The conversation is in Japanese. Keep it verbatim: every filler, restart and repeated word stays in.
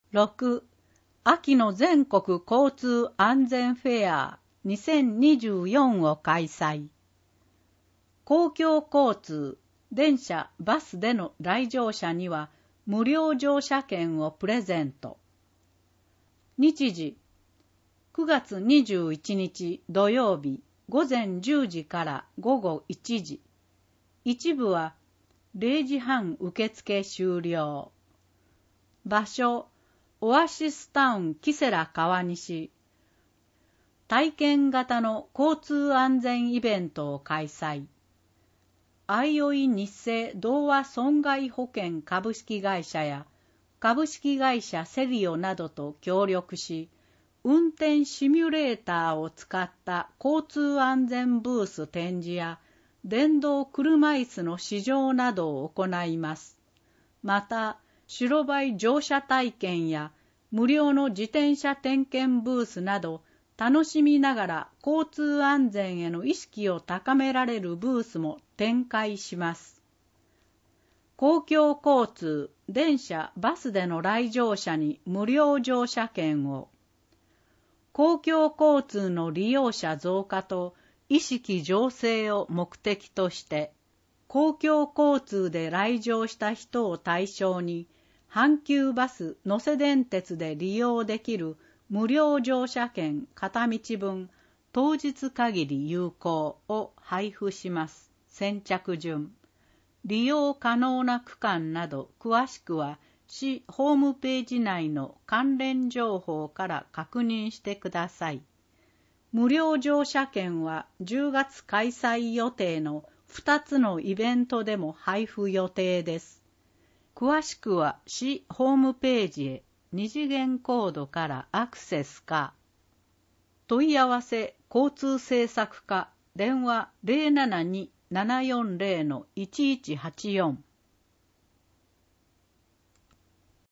ろく. 秋の全国交通安全フェアにせんにじゅうよんを開催。公共交通、電車、バスでの来場者には無料乗車券をプレゼント。日時、くがつにじゅういちにち土曜日午前じゅうじから午後いちじ。一部はれいじはん受付終了。場所、オアシスタウンキセラ川西。体験型の交通安全イベントを開催。あいおい日生同和損害保険株式会社や株式会社セリオなどと協力し、運転シミュレーターを使った交通安全ブース展示や電動車椅子の試乗などを行います。また、白バイ乗車体験や無料の自転車点検ブースなど、楽しみながら交通安全への意識を高められるブースも展開します。公共交通、電車、バスでの来場者に無料乗車券を。公共交通の利用者増加と意識醸成を目的として、公共交通で来場した人を対象に、阪急バス、能勢電鉄で利用できる無料乗車券片道分、当日限り有効を配布します。先着順。利用可能な区間など詳しくは市ホームページ内の関連情報から確認してください。無料乗車券はじゅうがつ開催予定のふたつのイベントでも配布予定です。詳しくは市ホームページへ二次元コードからアクセスか、問い合わせ交通政策課電話 ゼロななに ななよんゼロ のいちいちはちよん